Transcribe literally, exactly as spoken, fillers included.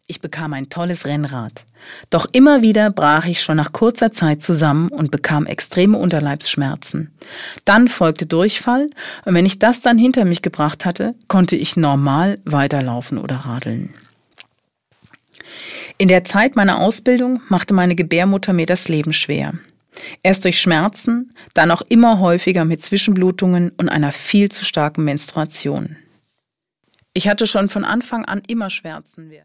Ich bekam ein tolles Rennrad. Doch immer wieder brach ich schon nach kurzer Zeit zusammen und bekam extreme Unterleibsschmerzen. Dann folgte Durchfall und wenn ich das dann hinter mich gebracht hatte, konnte ich normal weiterlaufen oder radeln. In der Zeit meiner Ausbildung machte meine Gebärmutter mir das Leben schwer. Erst durch Schmerzen, dann auch immer häufiger mit Zwischenblutungen und einer viel zu starken Menstruation. Ich hatte schon von Anfang an immer Schmerzen.